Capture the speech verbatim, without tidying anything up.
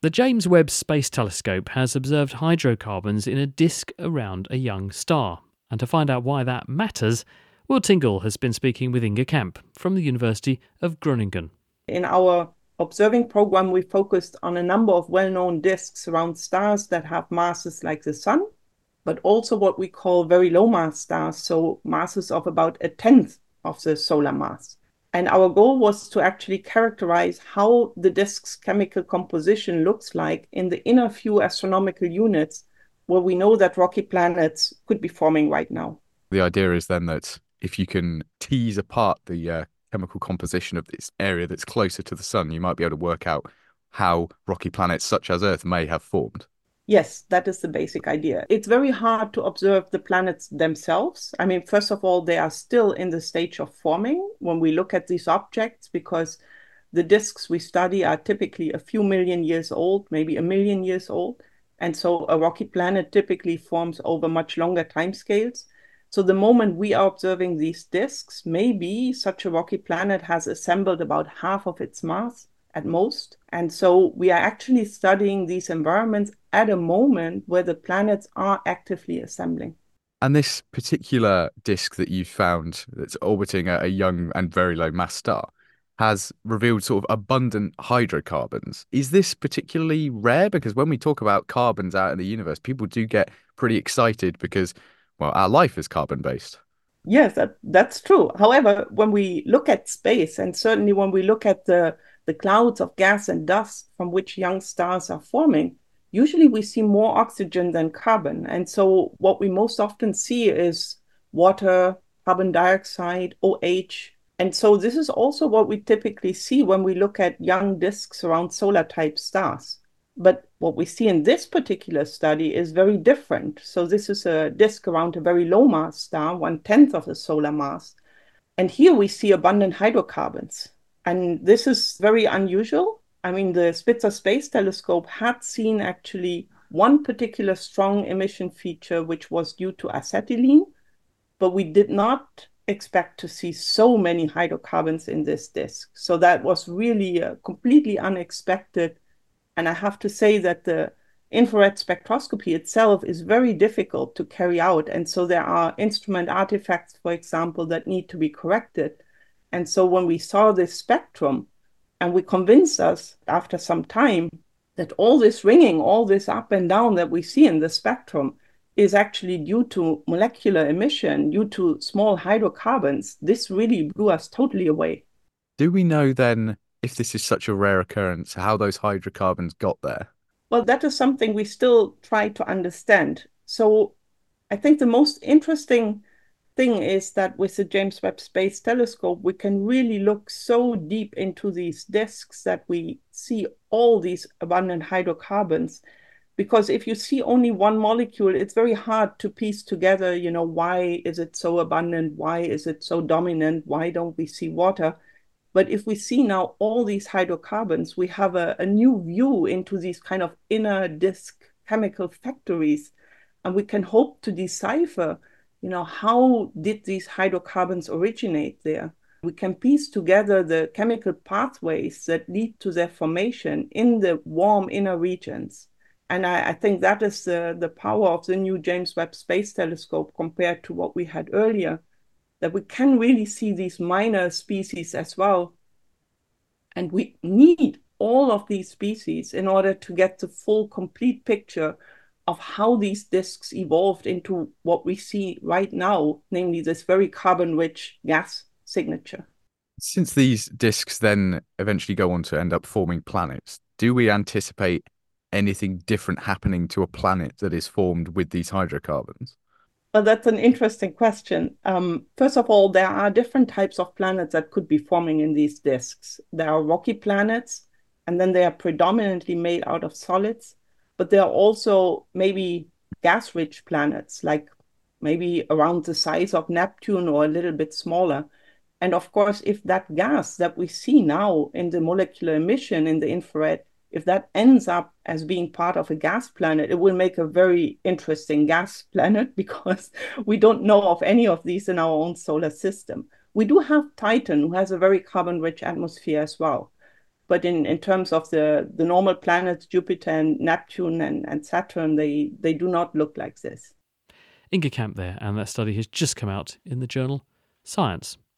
The James Webb Space Telescope has observed hydrocarbons in a disk around a young star. And to find out why that matters, Will Tingle has been speaking with Inge Kamp from the University of Groningen. In our observing program, we focused on a number of well-known disks around stars that have masses like the Sun, but also what we call very low mass stars, so masses of about a tenth of the solar mass. And our goal was to actually characterize how the disk's chemical composition looks like in the inner few astronomical units where we know that rocky planets could be forming right now. The idea is then that if you can tease apart the uh, chemical composition of this area that's closer to the Sun, you might be able to work out how rocky planets such as Earth may have formed. Yes, that is the basic idea. It's very hard to observe the planets themselves. I mean, first of all, they are still in the stage of forming when we look at these objects, because the disks we study are typically a few million years old, maybe a million years old. And so a rocky planet typically forms over much longer timescales. So the moment we are observing these disks, maybe such a rocky planet has assembled about half of its mass at most. And so we are actually studying these environments at a moment where the planets are actively assembling. And this particular disk that you found that's orbiting a, a young and very low mass star has revealed sort of abundant hydrocarbons. Is this particularly rare? Because when we talk about carbons out in the universe, people do get pretty excited because, well, our life is carbon-based. Yes, that, that's true. However, when we look at space, and certainly when we look at the the clouds of gas and dust from which young stars are forming, usually we see more oxygen than carbon. And so what we most often see is water, carbon dioxide, O H. And so this is also what we typically see when we look at young disks around solar-type stars. But what we see in this particular study is very different. So this is a disk around a very low mass star, one-tenth of the solar mass. And here we see abundant hydrocarbons. And this is very unusual. I mean, the Spitzer Space Telescope had seen actually one particular strong emission feature, which was due to acetylene, but we did not expect to see so many hydrocarbons in this disk. So that was really uh, completely unexpected. And I have to say that the infrared spectroscopy itself is very difficult to carry out. And so there are instrument artifacts, for example, that need to be corrected. And so when we saw this spectrum, and we convinced us after some time that all this ringing, all this up and down that we see in the spectrum is actually due to molecular emission, due to small hydrocarbons, this really blew us totally away. Do we know then, if this is such a rare occurrence, how those hydrocarbons got there? Well, that is something we still try to understand. So I think the most interesting thing is that with the James Webb Space Telescope, we can really look so deep into these disks that we see all these abundant hydrocarbons. Because if you see only one molecule, it's very hard to piece together, you know, why is it so abundant? Why is it so dominant? Why don't we see water? But if we see now all these hydrocarbons, we have a, a new view into these kind of inner disk chemical factories, and we can hope to decipher, you know, how did these hydrocarbons originate there? We can piece together the chemical pathways that lead to their formation in the warm inner regions. And I, I think that is the, the power of the new James Webb Space Telescope compared to what we had earlier, that we can really see these minor species as well. And we need all of these species in order to get the full, complete picture of how these disks evolved into what we see right now, namely this very carbon-rich gas signature. Since these disks then eventually go on to end up forming planets, do we anticipate anything different happening to a planet that is formed with these hydrocarbons? Well, that's an interesting question. Um, first of all, there are different types of planets that could be forming in these disks. There are rocky planets, and then they are predominantly made out of solids. But there are also maybe gas-rich planets, like maybe around the size of Neptune or a little bit smaller. And of course, if that gas that we see now in the molecular emission in the infrared, if that ends up as being part of a gas planet, it will make a very interesting gas planet because we don't know of any of these in our own solar system. We do have Titan, who has a very carbon-rich atmosphere as well. But in, in terms of the, the normal planets, Jupiter and Neptune and, and Saturn, they, they do not look like this. Inge Kamp there, and that study has just come out in the journal Science.